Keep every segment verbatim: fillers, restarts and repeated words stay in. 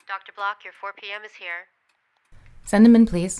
Doctor Block, your four p.m. is here. Send him in, please.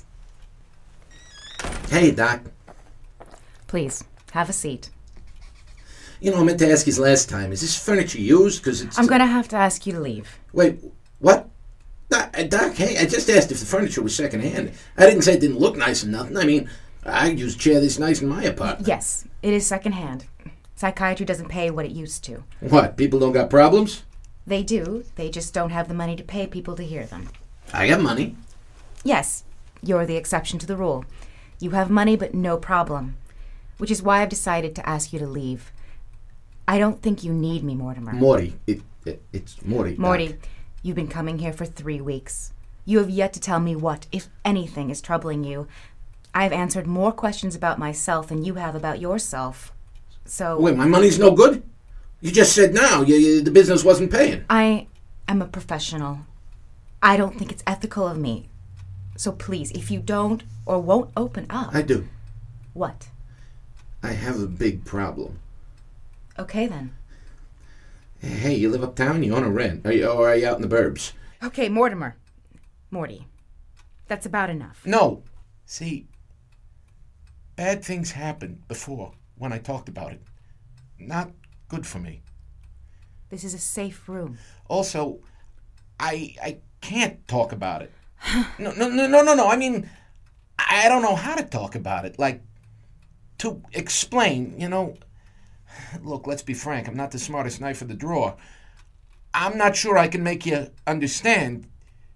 Hey, Doc. Please, have a seat. You know, I meant to ask you last time. Is this furniture used? Because it's... I'm going to have to ask you to leave. Wait, what? Doc, Doc, hey, I just asked if the furniture was secondhand. I didn't say it didn't look nice or nothing. I mean, I use a chair this nice in my apartment. Yes, it is secondhand. Psychiatry doesn't pay what it used to. What, people don't got problems? They do. They just don't have the money to pay people to hear them. I got money. Yes, you're the exception to the rule. You have money but no problem, which is why I've decided to ask you to leave. I don't think you need me, Mortimer. Morty. It, it, it's Morty. Morty, Doc. You've been coming here for three weeks. You have yet to tell me what, if anything, is troubling you. I've answered more questions about myself than you have about yourself. So... Wait, my money's no good? You just said now you, you, the business wasn't paying. I am a professional. I don't think it's ethical of me. So please, if you don't or won't open up... I do. What? I have a big problem. Okay, then. Hey, you live uptown? You own a rent? Are you, or are you out in the burbs? Okay, Mortimer. Morty. That's about enough. No. See, bad things happened before when I talked about it. Not good for me. This is a safe room. Also, I I can't talk about it. no, no, no, no, no, no. I mean, I don't know how to talk about it. Like, to explain, you know... Look, let's be frank. I'm not the smartest knife of the drawer. I'm not sure I can make you understand.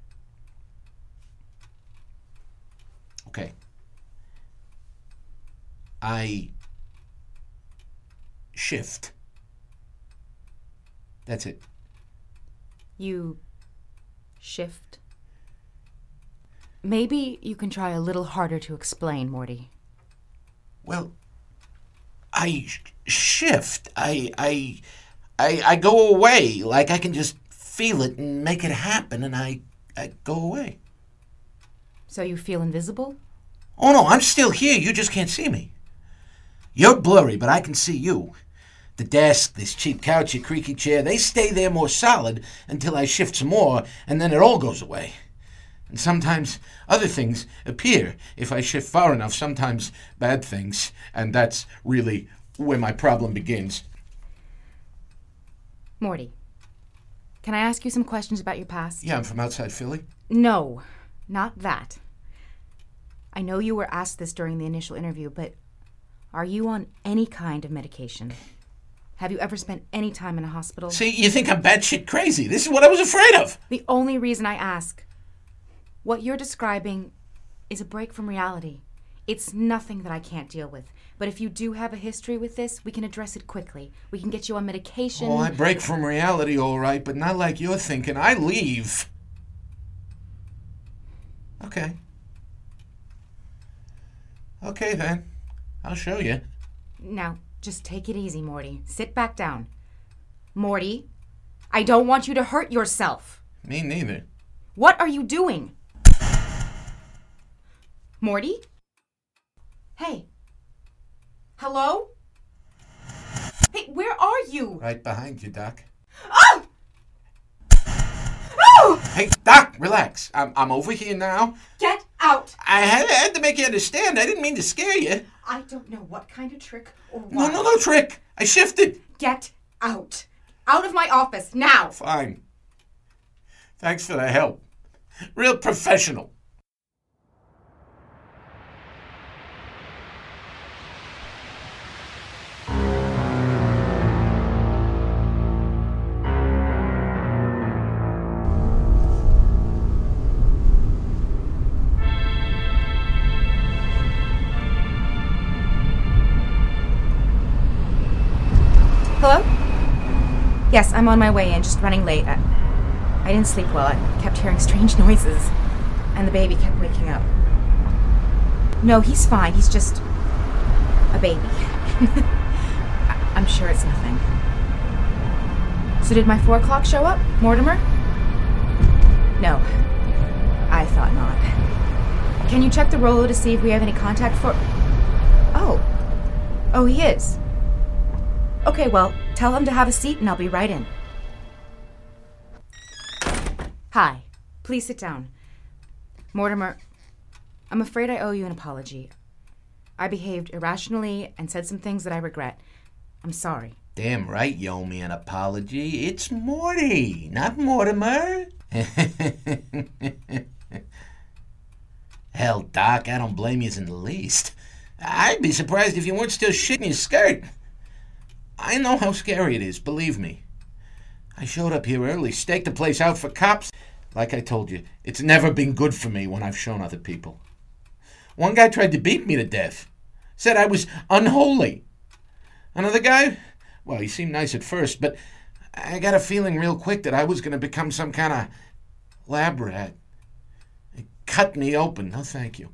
Okay. I shift. That's it. You shift? Maybe you can try a little harder to explain, Morty. Well, I sh- shift. I, I, I, I go away. Like I can just feel it and make it happen, and I, I go away. So you feel invisible? Oh no, I'm still here. You just can't see me. You're blurry, but I can see you. The desk, this cheap couch, your creaky chair, they stay there more solid until I shift some more, and then it all goes away. And sometimes other things appear if I shift far enough, sometimes bad things, and that's really where my problem begins. Morty, can I ask you some questions about your past? Yeah, I'm from outside Philly. No, not that. I know you were asked this during the initial interview, but are you on any kind of medication? Have you ever spent any time in a hospital? See, you think I'm batshit crazy. This is what I was afraid of. The only reason I ask... What you're describing is a break from reality. It's nothing that I can't deal with. But if you do have a history with this, we can address it quickly. We can get you on medication. Oh, I break from reality, all right, but not like you're thinking. I leave. Okay. Okay, then. I'll show you. Now, just take it easy, Morty. Sit back down. Morty, I don't want you to hurt yourself. Me neither. What are you doing? Morty? Hey. Hello? Hey, where are you? Right behind you, Doc. Oh! Oh! Hey, Doc, relax. I'm I'm over here now. Get out! I had, I had to make you understand. I didn't mean to scare you. I don't know what kind of trick or what. No, no, no trick. I shifted. Get out. Out of my office, now! Fine. Thanks for the help. Real professional. Hello? Yes, I'm on my way in, just running late. I, I didn't sleep well. I kept hearing strange noises, and the baby kept waking up. No, he's fine. He's just a baby. I, I'm sure it's nothing. So did my four o'clock show up, Mortimer? No, I thought not. Can you check the Rolo to see if we have any contact for... Oh. Oh, he is. Okay, well, tell him to have a seat and I'll be right in. Hi. Please sit down. Mortimer, I'm afraid I owe you an apology. I behaved irrationally and said some things that I regret. I'm sorry. Damn right you owe me an apology. It's Morty, not Mortimer. Hell, Doc, I don't blame you in the least. I'd be surprised if you weren't still shitting your skirt. I know how scary it is, believe me. I showed up here early, staked the place out for cops. Like I told you, it's never been good for me when I've shown other people. One guy tried to beat me to death. Said I was unholy. Another guy, well, he seemed nice at first, but I got a feeling real quick that I was going to become some kind of lab rat. It cut me open. No, thank you.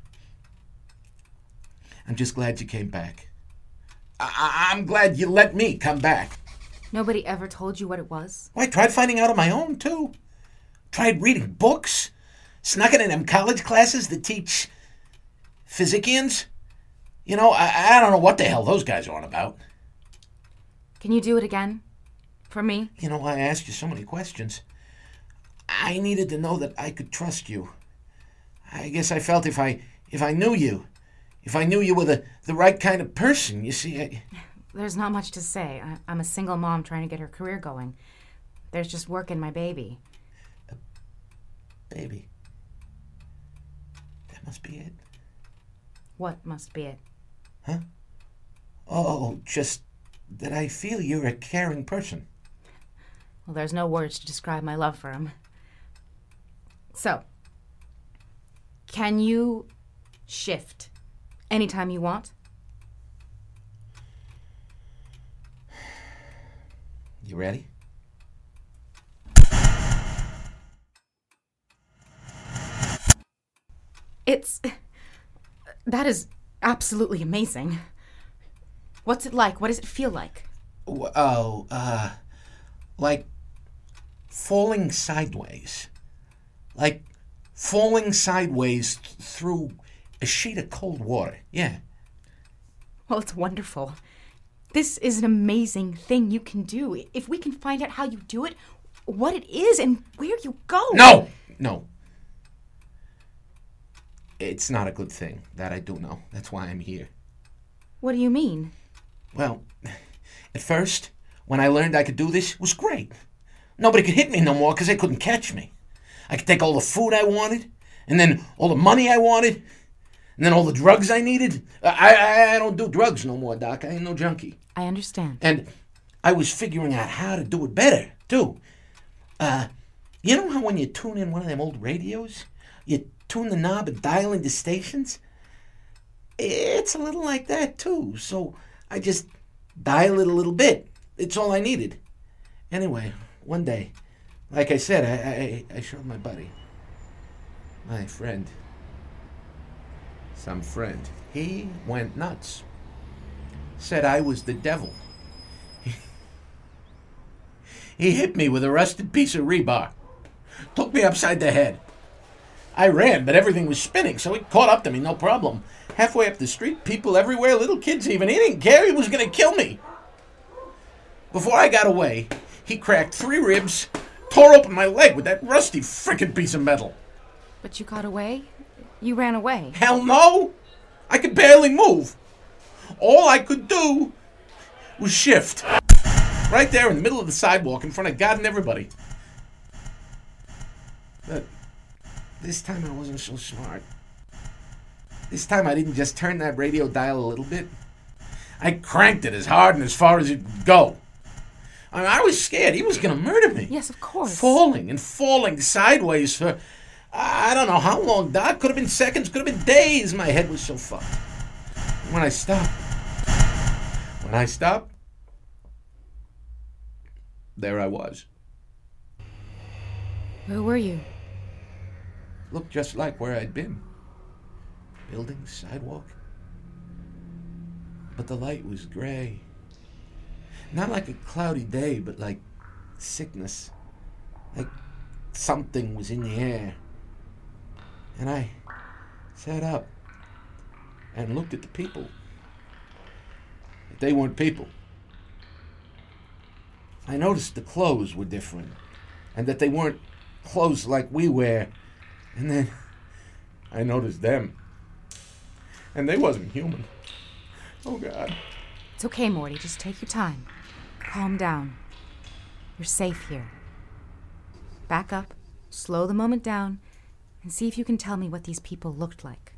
I'm just glad you came back. I- I'm glad you let me come back. Nobody ever told you what it was? Well, I tried finding out on my own, too. Tried reading books. Snuck it in them college classes that teach physicians. You know, I, I don't know what the hell those guys are on about. Can you do it again? For me? You know, I asked you so many questions. I needed to know that I could trust you. I guess I felt if I if I knew you, if I knew you were the, the right kind of person, you see, I... There's not much to say. I, I'm a single mom trying to get her career going. There's just work and my baby. Uh, baby? That must be it. What must be it? Huh? Oh, just that I feel you're a caring person. Well, there's no words to describe my love for him. So, can you shift anytime you want? You ready? It's... That is absolutely amazing. What's it like? What does it feel like? Oh, uh... like falling sideways. Like falling sideways th- through a sheet of cold water. Yeah. Well, it's wonderful. This is an amazing thing you can do. If we can find out how you do it, what it is, and where you go. No! No. It's not a good thing. That I do know. That's why I'm here. What do you mean? Well, at first, when I learned I could do this, it was great. Nobody could hit me no more because they couldn't catch me. I could take all the food I wanted, and then all the money I wanted, and then all the drugs I needed. I, I, I don't do drugs no more, Doc. I ain't no junkie. I understand. And I was figuring out how to do it better, too. Uh, you know how when you tune in one of them old radios, you tune the knob and dial into stations? It's a little like that, too. So I just dial it a little bit. It's all I needed. Anyway, one day, like I said, I, I, I showed my buddy, my friend, some friend. He went nuts. Said I was the devil. He hit me with a rusted piece of rebar. Took me upside the head. I ran, but everything was spinning, so he caught up to me, no problem. Halfway up the street, people everywhere, little kids even. He didn't care. He was going to kill me. Before I got away, he cracked three ribs, tore open my leg with that rusty frickin' piece of metal. But you got away? You ran away. Hell no! I could barely move. All I could do was shift. Right there in the middle of the sidewalk in front of God and everybody. But this time I wasn't so smart. This time I didn't just turn that radio dial a little bit. I cranked it as hard and as far as it would go. I mean, I was scared. He was going to murder me. Yes, of course. Falling and falling sideways for, I don't know how long, Doc. Could have been seconds, could have been days. My head was so fucked. When I stopped, when I stopped, there I was. Where were you? Looked just like where I'd been. Building, sidewalk. But the light was gray. Not like a cloudy day, but like sickness. Like something was in the air. And I sat up and looked at the people. But they weren't people. I noticed the clothes were different, and that they weren't clothes like we wear. And then I noticed them. And they wasn't human. Oh, God. It's okay, Morty. Just take your time. Calm down. You're safe here. Back up, slow the moment down, and see if you can tell me what these people looked like.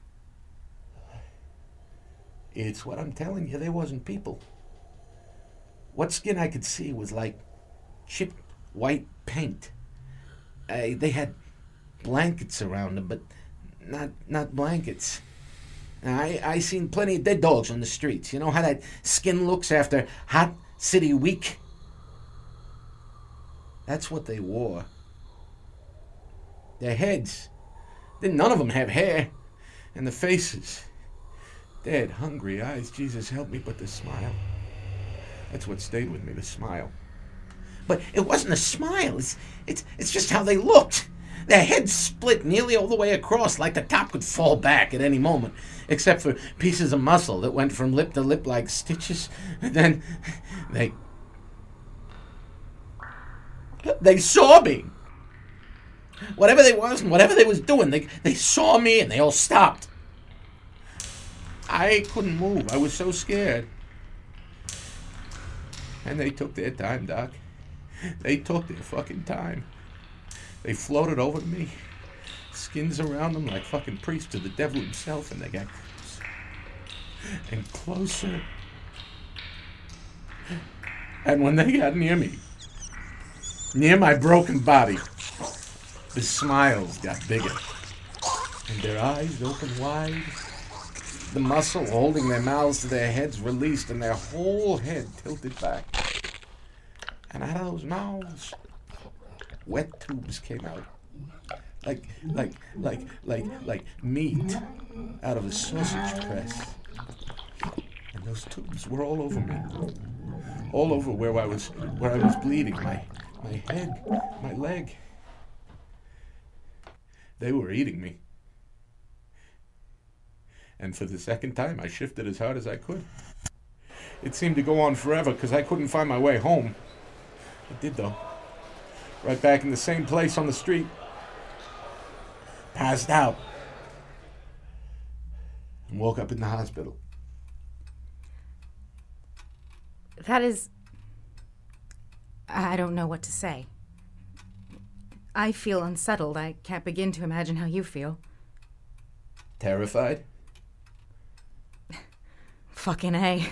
It's what I'm telling you. They wasn't people. What skin I could see was like chipped white paint. Uh, they had blankets around them, but not not blankets. I I seen plenty of dead dogs on the streets. You know how that skin looks after hot city week? That's what they wore. Their heads, then none of them have hair. And the faces, dead, hungry eyes. Jesus help me, but the smile. That's what stayed with me, the smile. But it wasn't a smile. It's, it's, it's just how they looked. Their heads split nearly all the way across, like the top could fall back at any moment, except for pieces of muscle that went from lip to lip like stitches. And then they... They saw me. Whatever they was and whatever they was doing, they, they saw me and they all stopped. I couldn't move. I was so scared. And they took their time, Doc. They took their fucking time. They floated over to me, skins around them like fucking priests to the devil himself, and they got closer and closer. And when they got near me, near my broken body, the smiles got bigger, and their eyes opened wide. The muscle holding their mouths to their heads released, and their whole head tilted back. And out of those mouths, wet tubes came out, like, like, like, like, like meat out of a sausage press. And those tubes were all over me, all over where I was, where I was bleeding, my, my head, my leg. They were eating me. And for the second time, I shifted as hard as I could. It seemed to go on forever because I couldn't find my way home. I did, though. Right back in the same place on the street. Passed out. And woke up in the hospital. That is... I don't know what to say. I feel unsettled. I can't begin to imagine how you feel. Terrified? Fucking A.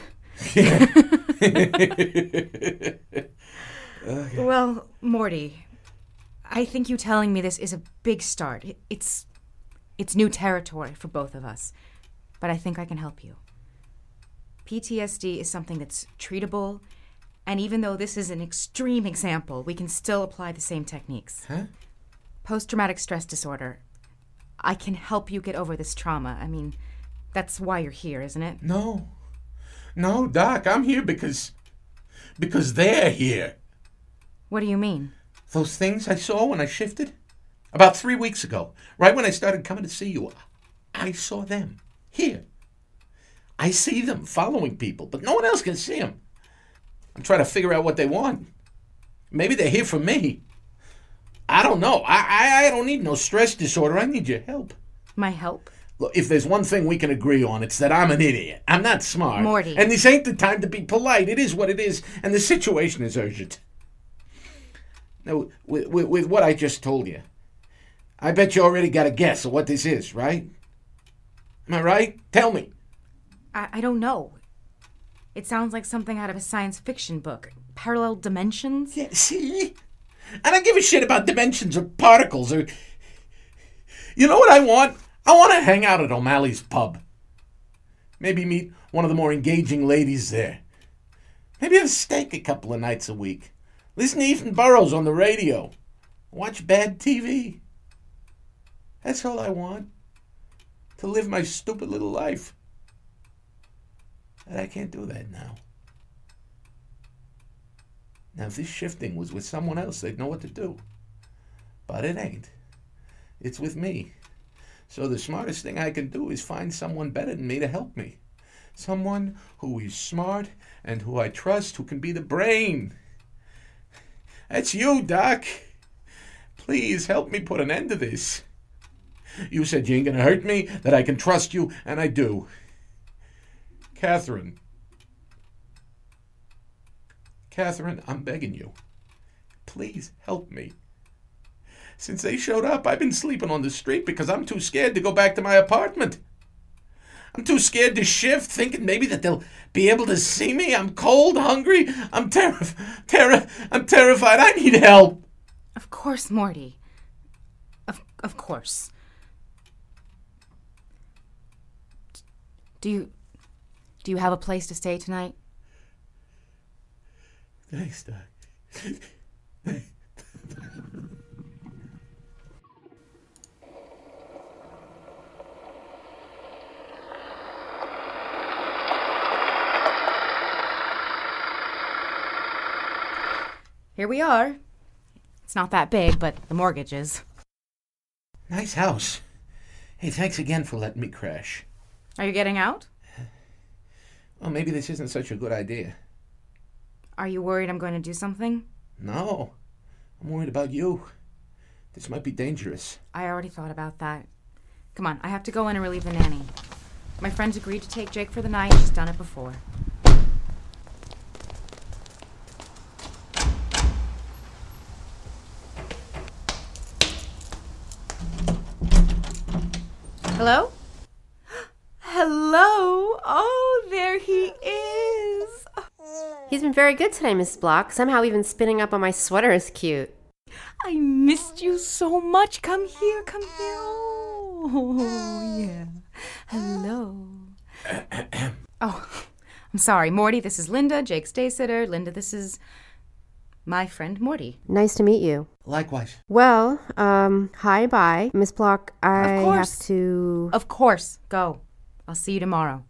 Okay. Well, Morty, I think you telling me this is a big start. It's it's new territory for both of us, but I think I can help you. P T S D is something that's treatable, and even though this is an extreme example, we can still apply the same techniques. Huh? Post-traumatic stress disorder. I can help you get over this trauma. I mean, that's why you're here, isn't it? No. No, Doc, I'm here because... because they're here. What do you mean? Those things I saw when I shifted? About three weeks ago, right when I started coming to see you, I saw them. Here. I see them following people, but no one else can see them. I'm trying to figure out what they want. Maybe they're here for me. I don't know. I, I, I don't need no stress disorder. I need your help. My help? Look, if there's one thing we can agree on, it's that I'm an idiot. I'm not smart. Morty. And this ain't the time to be polite. It is what it is, and the situation is urgent. Now, with, with, with what I just told you, I bet you already got a guess of what this is, right? Am I right? Tell me. I, I don't know. It sounds like something out of a science fiction book. Parallel dimensions? Yeah, see? I don't give a shit about dimensions or particles or... You know what I want? I want to hang out at O'Malley's pub. Maybe meet one of the more engaging ladies there. Maybe have steak a couple of nights a week. Listen to Ethan Burrows on the radio. Watch bad T V. That's all I want. To live my stupid little life. But I can't do that now. Now, if this shifting was with someone else, they'd know what to do. But it ain't. It's with me. So the smartest thing I can do is find someone better than me to help me. Someone who is smart and who I trust, who can be the brain. That's you, Doc. Please help me put an end to this. You said you ain't gonna hurt me, that I can trust you, and I do. Catherine. Catherine, I'm begging you. Please help me. Since they showed up, I've been sleeping on the street because I'm too scared to go back to my apartment. I'm too scared to shift, thinking maybe that they'll be able to see me. I'm cold, hungry. I'm terrif- terri- I'm terrified. I need help. Of course, Morty. Of of course. Do you do you have a place to stay tonight? Thanks, Doc. Here we are. It's not that big, but the mortgage is. Nice house. Hey, thanks again for letting me crash. Are you getting out? Well, maybe this isn't such a good idea. Are you worried I'm going to do something? No. I'm worried about you. This might be dangerous. I already thought about that. Come on, I have to go in and relieve the nanny. My friend's agreed to take Jake for the night. She's done it before. Hello? Hello? Oh, there he is. He's been very good today, Missus Block. Somehow even spinning up on my sweater is cute. I missed you so much. Come here, come here. Oh, yeah. Hello. Oh, I'm sorry, Morty. This is Linda, Jake's day sitter. Linda, this is my friend Morty. Nice to meet you. Likewise. Well, um, hi, bye. Miss Block, I Of course. have to... Of course. Go. I'll see you tomorrow.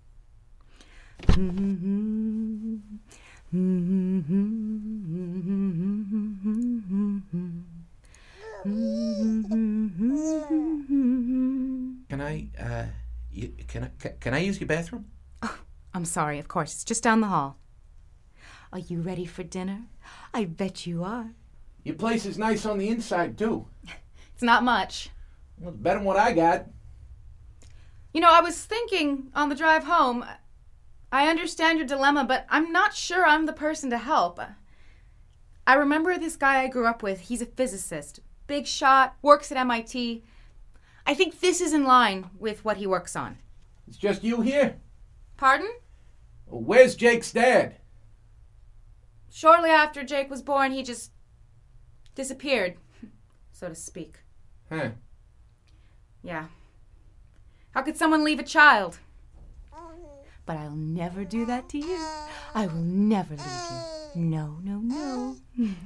Can I, uh, you, can I, ca- can I use your bathroom? Oh, I'm sorry, of course. It's just down the hall. Are you ready for dinner? I bet you are. Your place is nice on the inside, too. It's not much. Well, it's better than what I got. You know, I was thinking on the drive home, I understand your dilemma, but I'm not sure I'm the person to help. I remember this guy I grew up with. He's a physicist. Big shot, works at M I T. I think this is in line with what he works on. It's just you here? Pardon? Well, where's Jake's dad? Shortly after Jake was born, he just disappeared, so to speak. Huh. Yeah. How could someone leave a child? But I'll never do that to you. I will never leave you. No, no, no.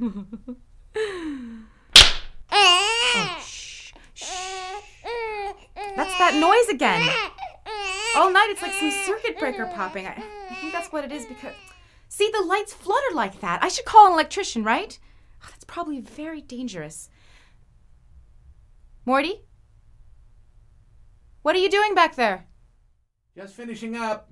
Oh, shh, shh. That's that noise again. All night it's like some circuit breaker popping. I, I think that's what it is because... See, the lights flutter like that. I should call an electrician, right? Oh, that's probably very dangerous. Morty? What are you doing back there? Just finishing up.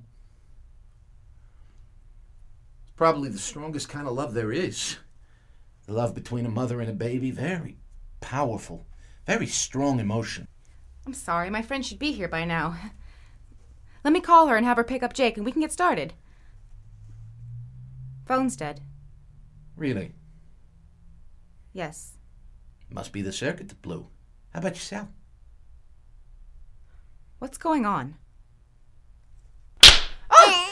It's probably the strongest kind of love there is. The love between a mother and a baby. Very powerful. Very strong emotion. I'm sorry, my friend should be here by now. Let me call her and have her pick up Jake and we can get started. Phone's dead. Really? Yes. Must be the circuit that blew. How about yourself? What's going on? Oh!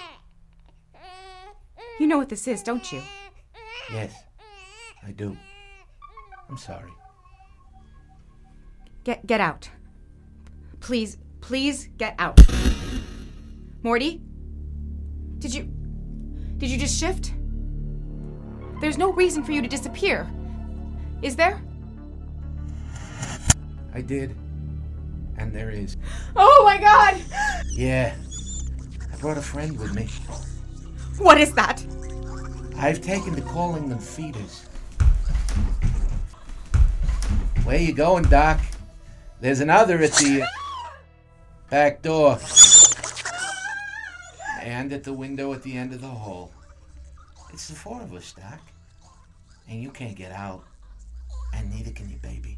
You know what this is, don't you? Yes, I do. I'm sorry. Get get out. Please, please get out. Morty? Did you... Did you just shift? There's no reason for you to disappear. Is there? I did. And there is. Oh my God! Yeah. I brought a friend with me. What is that? I've taken to calling them feeders. Where you going, Doc? There's another at the back door. And at the window at the end of the hall. It's the four of us, Doc. And you can't get out. And neither can your baby.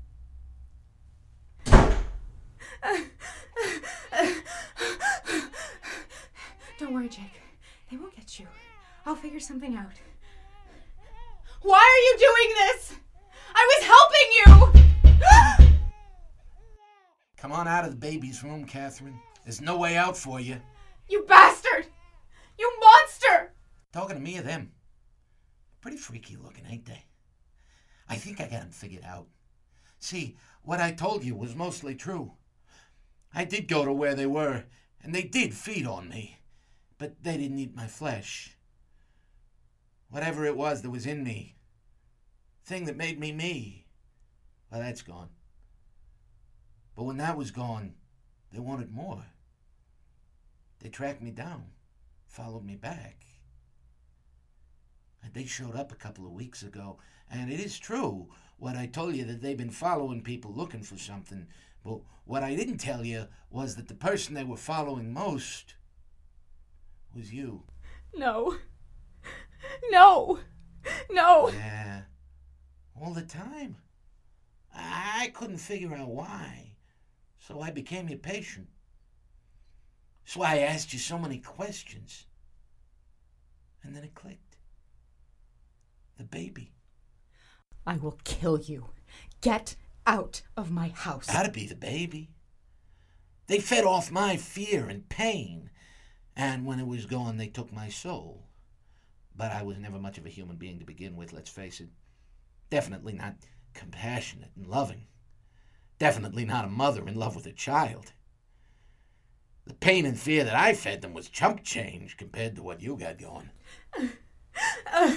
Don't worry, Jake. They won't get you. I'll figure something out. Why are you doing this? I was helping you! Come on out of the baby's room, Catherine. There's no way out for you. You bastard! You monster! Talking to me or them? Pretty freaky looking, ain't they? I think I got them figured out. See, what I told you was mostly true. I did go to where they were, and they did feed on me. But they didn't eat my flesh. Whatever it was that was in me, thing that made me me, well, that's gone. But when that was gone, they wanted more. They tracked me down, followed me back. And they showed up a couple of weeks ago, and it is true what I told you, that they've been following people looking for something. But what I didn't tell you was that the person they were following most was you. No. No. No. Yeah. All the time. I couldn't figure out why. So I became your patient. So I asked you so many questions. And then it clicked. The baby. I will kill you. Get out of my house. That'd be the baby. They fed off my fear and pain. And when it was gone, they took my soul. But I was never much of a human being to begin with, let's face it. Definitely not compassionate and loving. Definitely not a mother in love with a child. The pain and fear that I fed them was chump change compared to what you got going. Uh,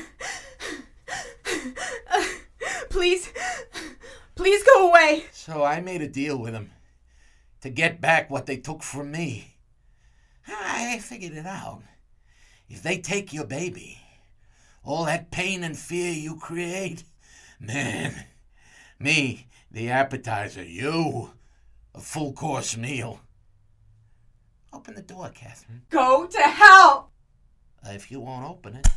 uh, please, please go away. So I made a deal with them to get back what they took from me. I figured it out. If they take your baby, all that pain and fear you create, man, me, the appetizer, you, a full-course meal. Open the door, Catherine. Go to hell! Uh, if you won't open it,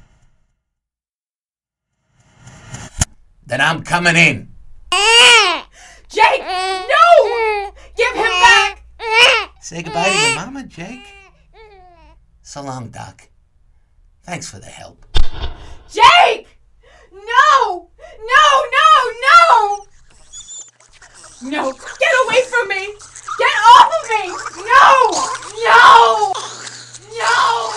then I'm coming in. Jake, no! Give him back! Say goodbye to your mama, Jake. So long, Doc. Thanks for the help. Jake! No! No, no, no! No, get away from me! Get off of me! No! No! No!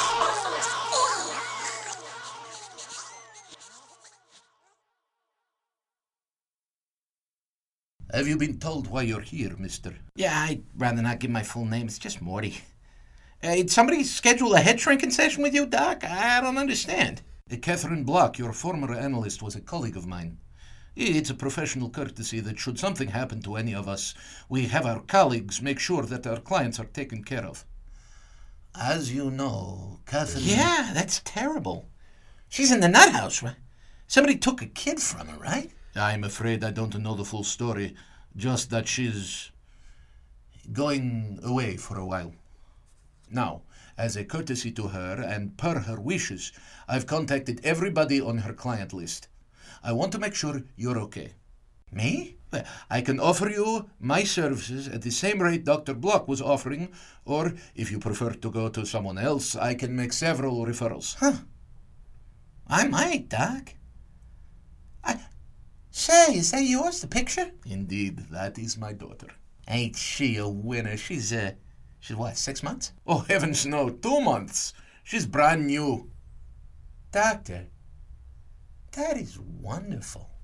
Have you been told why you're here, mister? Yeah, I'd rather not give my full name. It's just Morty. Uh, did somebody schedule a head shrinking session with you, Doc? I don't understand. Uh, Catherine Block, your former analyst, was a colleague of mine. It's a professional courtesy that should something happen to any of us, we have our colleagues make sure that our clients are taken care of. As you know, Catherine... Yeah, that's terrible. She's in the nut house, right? Somebody took a kid from her, right? I'm afraid I don't know the full story, just that she's going away for a while. Now, as a courtesy to her and per her wishes, I've contacted everybody on her client list. I want to make sure you're okay. Me? Well, I can offer you my services at the same rate Doctor Block was offering, or if you prefer to go to someone else, I can make several referrals. Huh. I might, Doc. I... Say, is that yours, the picture? Indeed, that is my daughter. Ain't she a winner? She's, uh, she's what, six months? Oh, heavens no, two months. She's brand new. Doctor, that is wonderful.